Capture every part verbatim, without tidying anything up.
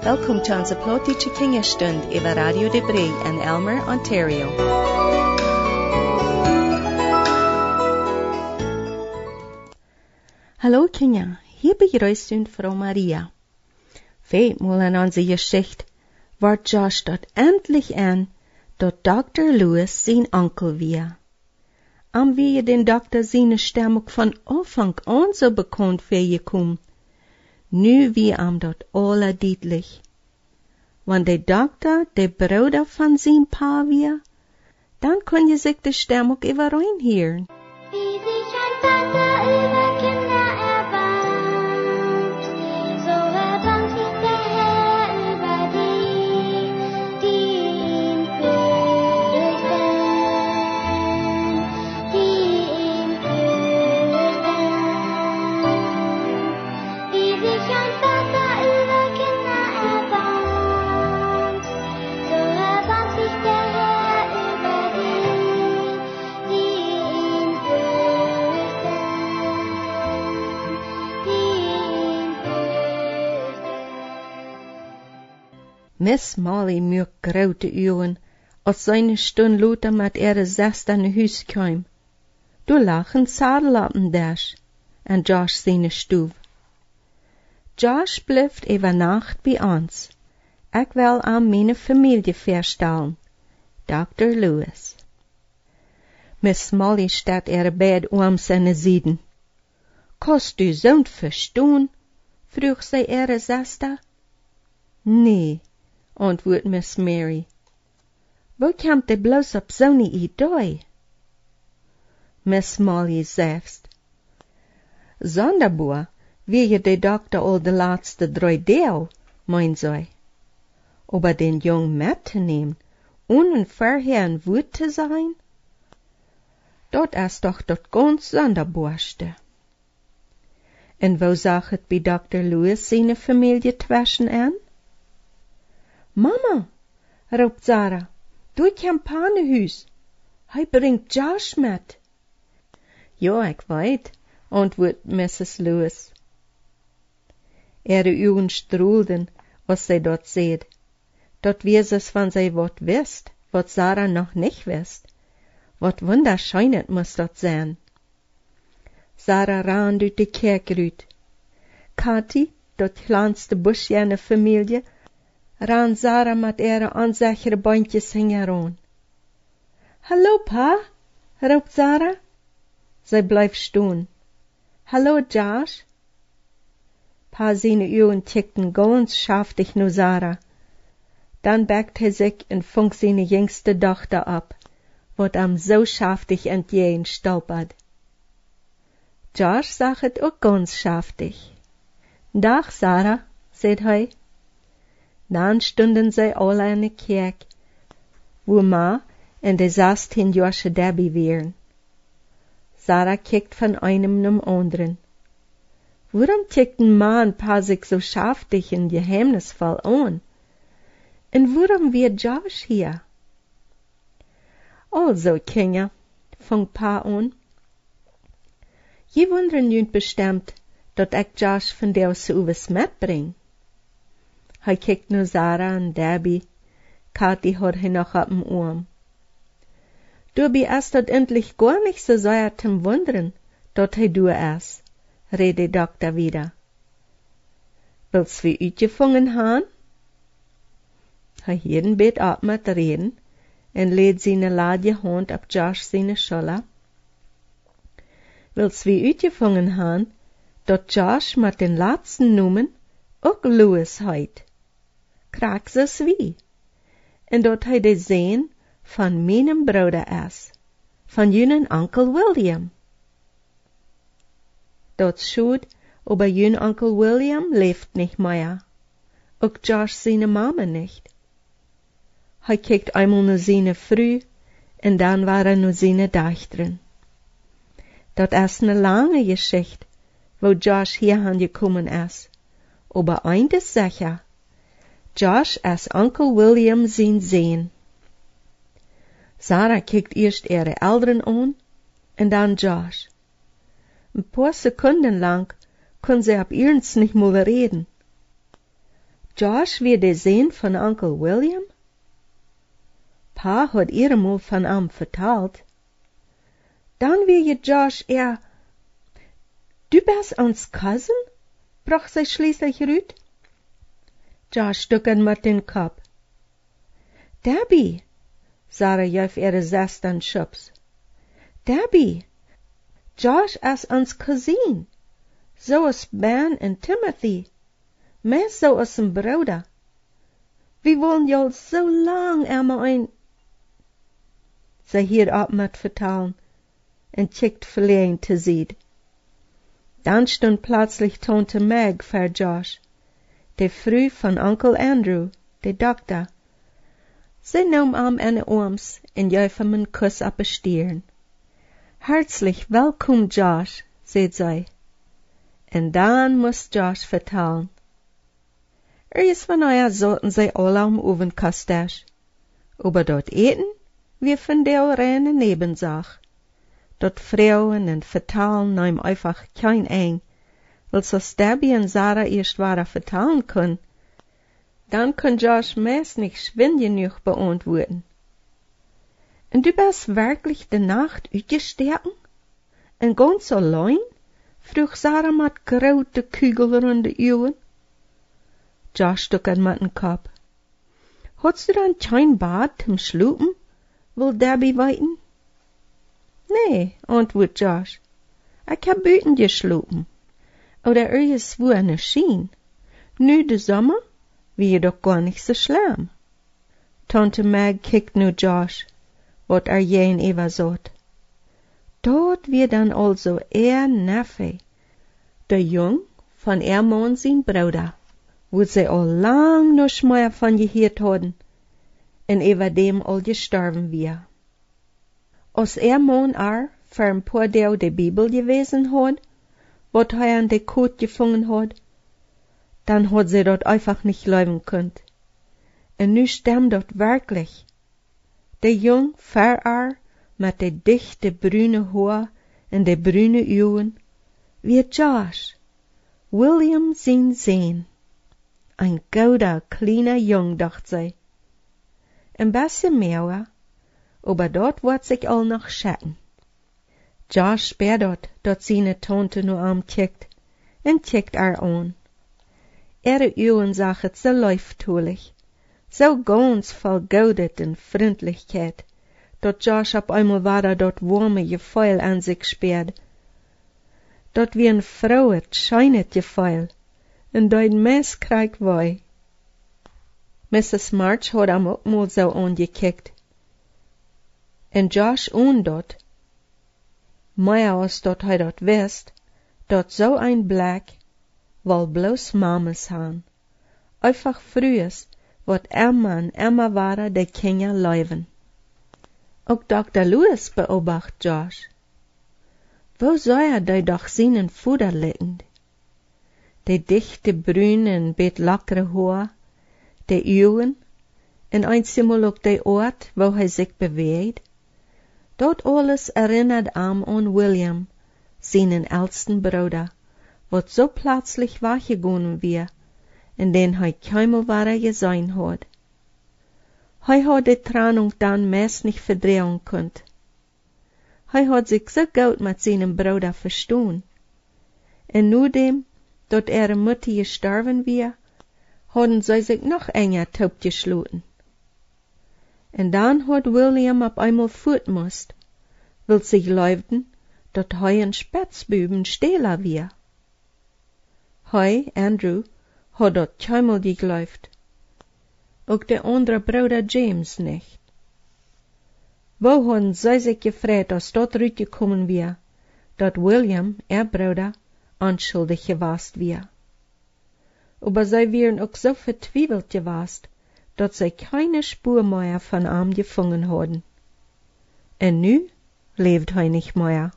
Welkom to onze plotische kinderstund over Radio de Bree in Elmer, Ontario. Hallo Kinder, hier begrüßt uns Frau Maria. Viermal in onze Geschichte wordt Josh dort endlich an, dort Doktor Lewis sein Onkel wir. Am wie den Doktor seine Stimme von Anfang an so bekannt vorgekommen. Nu wie am dort alle deutlich. Wenn der Doktor der Bruder von sein Pa wir, dann kann je sich die Stimme auch über reinhören. Wie sich ein Vater über Kinder erbarmt, so erbarmt sich der Herr über die, die ihn fürchten, die ihn fürchten. Wie sich ein Vater über Kinder erbarmt, so erbarmt sich der Herr über die, die ihn fürchten, die ihn fürchten. Miss Molly mögt grote Uhren, als seine Stunde Luther mit ihrer Sest an Huis kwam. Du lachen Sadel op den Dash, en Josh seine Stube. Josh blijft über Nacht bei uns. Ich will an meine Familie verstellen. Doktor Lewis. Miss Molly staat ihre Bed um seine Sieden. Kost du zo'n verstehen? Vroeg sie ihre Schwester. Nee, antwoordt Miss Mary. Wo kommt ihr bloß op zo'n Idee? Miss Molly selbst. Sonderbar, wie je de Doktor al de laatste drei deel, meint sie. Aber den Jungen mitzunehmen, ohne vorher ein Wort zu sein? Dort ist doch das ganz Sonderbarste. Und wo sagt bei Doktor Lewis seine Familie zwischen an? Mama, ruft Sarah, du kommst Pannehuis. Hij bringt Josh mit. Ja, ich weet, antwoordt Missus Lewis. Ihre Augen strudeln, als sie dort seht. Dort wies es von sie wat wisst, wat Sarah noch nicht wisst. Wat wunderschönes muss dort sein. Sarah ran durch die Kerkrüt. Kathi, dort kleinste Buschjene Familie, ran Sarah mit ihre unsichere Beintjes heran. Hallo, Pa, ruft Sarah. Sie bleibt stehen. Hallo, Josh. Pa seine Augen tickten ganz schaftig nur Sarah. Dann backt er sich und fängt seine jüngste Tochter ab, wat am so schaftig entgegen stolpert. Josh sagt auch ganz schaftig. Dag, Sarah, sagt er. Dann stunden sie alle in der Kirche, wo Ma und der sechzehn Jahre Debbie wären. Sarah kickt von einem zum anderen. Warum tickten Ma und Pa sich so schaftig und geheimnisvoll an? Und warum wird Josh hier? Also, Kinder, fängt Pa an. Je wundern jünt bestimmt, dat ich Josh von der Suvis mitbring. Hij kijkt nur Sarah und Debbie. Kathi hat hij noch auf dem Arm. Du bist dort endlich gar nicht so sehr zum Wundern, dat hij du es, redet der Doktor wieder. Willst du uitgefangen haben? Hij hield bet op met reden en legt seine ladje Hand auf Josh seine Schulter. Willst du uitgefangen haben, dat Josh mit den letzten Numen auch Lewis heit. Krak so wie. En dat hij de Zehn von meinem Bruder is, von jenen Onkel William. Dat schaut, aber jün Onkel William lebt nicht mehr. Auch Josh seine Mama nicht. Hij kijkt einmal nur seine Früh, und dann waren nur seine Dachterin. Dat is eine lange Geschichte, wo Josh hierhin gekommen ist. Aber eins ist sicher, Josh ist Onkel William sein Sohn. Sarah kijkt erst ihre Eltern an, und dann Josh. Ein paar Sekunden lang kann sie ab ihrens nicht mal reden. Josh wie der Sohn von Onkel William? Pa hat ihr mal von ihm vertelt. Dann wie je Josh er... Du bist uns Cousin? Brach sie schließlich rüt. Josh stucken mit den Kopf. Debbie, Sarah juf ihre Sesten Schubs. Debbie, Josh is uns Cousin. So is Ben und Timothy. Mes so is ein Bruder. Wir wollen jol so lang einmal ein... Sie hielt ab mit vertalen und kickt verlegen zu sie. Dann stund plötzlich Tante Meg vor Josh, die Frau von Onkel Andrew, der Doktor. Sie nahm ihm in die Arms und gab ihm einen Kuss auf die Stirn. Herzlich willkommen, Josh, sagt sie. Und dann muss Josh vertellen. Er ist von euch sollten sie alle am Ovenkastech. Aber dort eten, wir von der reine Nebensache. Dort Frauen und vertalen nehmen einfach kein Eng, weil so Debbie und Sarah erst wahre vertalen können. Dann kann Josh meist nicht schwind genug beantworten. Und du bist wirklich die Nacht uitgestern? Und ganz allein? Frug Sarah mit grote kugelrunde Augen. Josh stuckte mit dem Kopf. Hast du dann kein Bad zum Schlupen? Will Debbie weiten? Nee, antwortet Josh. Ich hab büten geschlupen. Oder er ist wo eine Schien. Nu de Sommer, wie doch gar nicht so schlimm. Tante Meg kickt nu Josh, wat er jen Eva sagt. Dort wird dann also er Neffe, der Jung von er Mann sein Bruder, wo sie all lang noch mehr von gehört haben, und Eva dem all gestorben wir. Als er Mann er für ein paar Deo die Bibel gewesen hat, wat er an de Kot gefangen hat, dann hat sie dort einfach nicht leben können. Und nu stimmt dort wirklich. Der Jung für er mit de dichte brüne Haar und de brüne Augen, wie Josh, William sein Sohn. Ein guter, kleiner Jung, dacht sie. Ein bisschen mehr, aber dort wird sich all noch schatten. Josh sperrt dort, dort seine Tante nur ankickt, und kickt er an. Ihre Augen sahen so leuftulich, so ganz voll Gaudet und Freundlichkeit, dort Josh ab einmal war er dort warme Gefühl an sich sperrt. Dort wie ein frohet, scheinet Gefühl, und dort Mess krieg wei. Missus March hat am auch mal so angekickt. Und Josh und dort, mehr als dort he dort wist, dort so ein Blick, weil bloß Mamas han. Einfach frühes, wat immer und immer waren die Kinder leben. Auch Doktor Lewis beobachtet Josh. Wo soll er die doch seinen Futter liegen? Die dichte brünen, bet lockere Haar, die Augen, und einmal auch der Ort, wo er sich bewegt. Dort alles erinnert ihm an William, seinen ältesten Bruder, wat so plötzlich weggegangen war, in den er keinmal wahre gesehen hat. Er hat die Trennung dann meist nicht verdrehen können. Er hat sich so gut mit seinem Bruder verstanden. Und nur dem, dort ihre Mutter gestorben war, haben sie sich noch enger taubgeschlossen. Und dann hat William auf einmal fort musst, weil sich glaubten, dass er ein Spätzbuben Stehler war. Er, Andrew, hat dort keinmal geglaubt. Auch der andere Bruder James nicht. Wo haben sie sich gefreut, als dort rausgekommen war, dass William, ihr Bruder, unschuldig gewesen war. Aber sie wären auch so vertwiebelt gewesen, dass sie keine Spur mehr von ihm gefunden hatten. Und nu lebt er nicht mehr.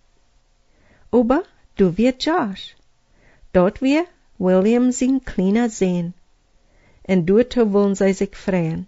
Aber du wirst Josh. Dort wir William sein kleiner Sohn. Und dort wollen sie sich freuen.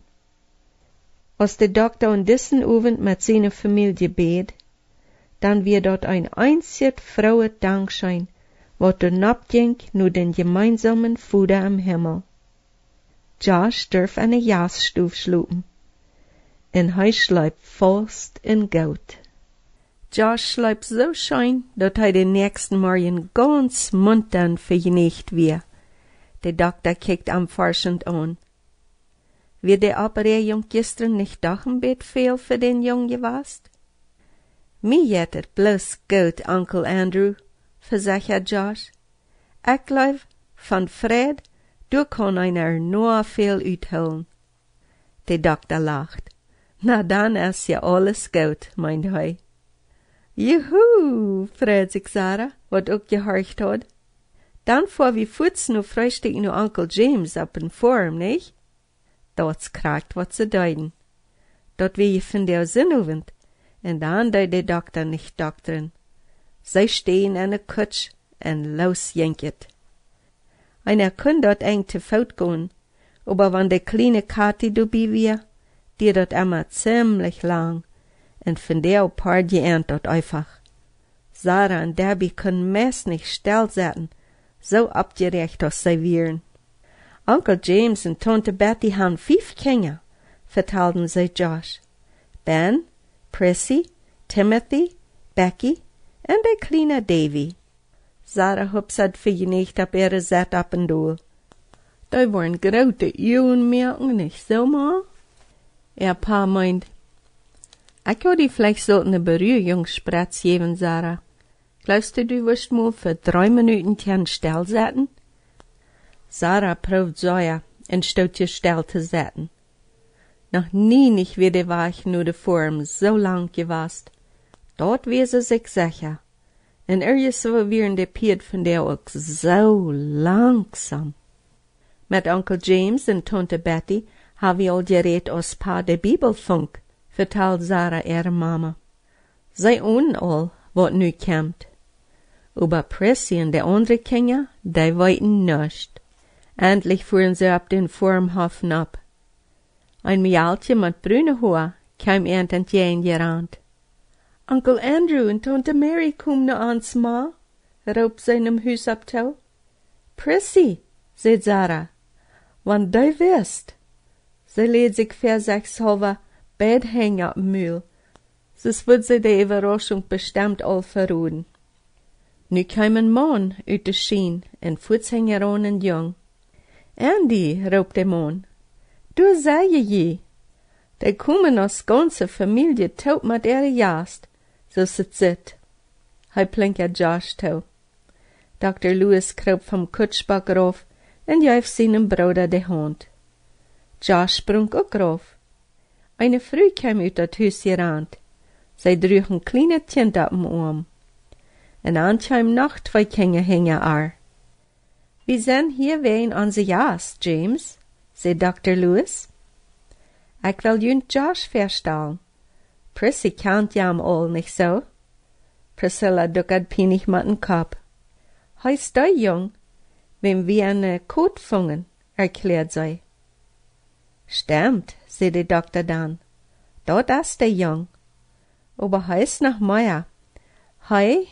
Als der Doktor an diesen Abend mit seiner Familie bet, dann wird dort ein einzig frohes Dankschein, was der abging nur den gemeinsamen Vater im Himmel. Josh durf eine Jasstuf schlupen. En hij schleipt vast in goud. Josh schleipt so schein, dat hij de nächsten Morgen ganz munter vergenicht wie. Der Doktor kijkt am forschend an. Wie der Operierung gestern nicht doch ein bit viel für den Jungen gewast? Mi jettet bloß gut, Onkel Andrew, versichert Josh. Ich glaub, von Fred, du kann einer nur viel uitholen. Der Doktor lacht. Na dann ist ja alles gut, meint er. Juhu, freut sich Sarah, wat auch gehorcht hat. Dann vor wie Futs nu frühstück nu Onkel James ab in Form, nicht? Dot's kragt wat ze deuten. Dort wie je von der Sinnowend, en dann deut der Doktor nicht doktern. Sie stehen in a Kutsch en los jenket. Einer kun dort eng te fout gehen, aber wann der kleine Kati dubi wie, die dort immer ziemlich lang, en von der paar geähnt dort einfach. Sarah und Debbie können meist nicht still setzen, so abgerecht aus sie wären. Onkel James und Tante Betty haben fünf Kinder, vertelten sie Josh. Ben, Prissy, Timothy, Becky und der kleine Davy. Sarah hupsat vergenicht ab ihre Zet ab und doel. Die waren grote Juwenmerken, nicht so, ma? Er Pa meint, ich hab die vielleicht sollten eine Berührungsspritz geben, Sarah. Glaubst du, du wirst mal für drei Minuten tern still setzen? Sarah probt Zoya und staut ihr still zu setzen. Noch nie nicht wieder war ich nur de Form so lang gewast. Dort wär sie sich sicher. Und irgendwo wären der Pied von der auch so langsam. Mit Onkel James und Tante Betty hab ich all geredet aus Pa der Bibelfunk, vertelt Sarah ihre Mama. Sie ohnen all, wat nu kämmt. Aber Prissy und der andere Kinder, die wollten nicht. Endlich fuhren sie ab den Formhofen ab. Ein Mialtje mit brüne Haar kam ihnen entgegengerannt. Onkel Andrew und Tante Mary kommen noch ans Ma, raubt seinem Hus abtau. Prissy, sagt Sarah, wann du wirst. Sie lädt sich für sechs halber Betthänger am Mühl. Sonst wird sie die Überraschung bestimmt all verraten. Nu kam ein Mann uit de Schien en Fußhänger an en Jung. Andy, raubt der Mann, du sei je. Die kommen aus ganze Familie taub mit ihre Jast, so sit sit. Hei plinkert Josh tau. Doktor Lewis kroop vom Kutschback rauf en jäuf seinem Bruder de Hand. Josh sprung auch rauf. Eine Frau kam uit dat Hus gerannt. Sie drüch ein kleine Kind ab dem Arm. En an kam noch zwei Kinder hängen ar. Wir sind hier wegen unser Jast, James, sagt Doktor Lewis. Ich will jünd Josh verstellen. Prissy kannt jam all, nicht so? Priscilla duckert pinig mit dem Kopf. Heißt du, Jung, wenn wir eine Kot fangen, erklärt sie. Stimmt, sagt der Doktor dann. Dort ist der Jung. Aber heißt noch mehr. Hei,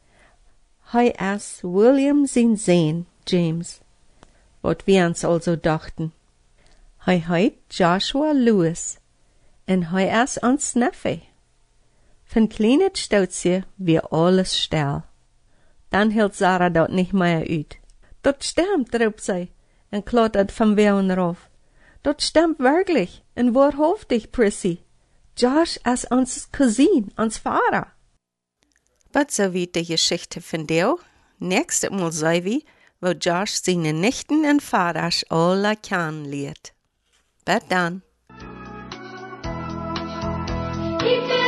hei ist William sein Sohn, James. Wat wir uns also dachten. Hei heit Joshua Lewis. En hei ist uns Neffe. Von kleinen Stautzje wir alles still. Dann hielt Sarah dort nicht mehr uit. Dort stimmt, raubt sie, en klottert vom Wehren rauf. Dort stimmt wirklich, en wahrhaftig, Prissy. Josh ist uns Cousin, uns Vater. Was so wie die Geschichte von dir? Nächstes Mal sei wie, wo Josh seine Nichten und Vaters alle kennenlernt. Bis dann. Liebe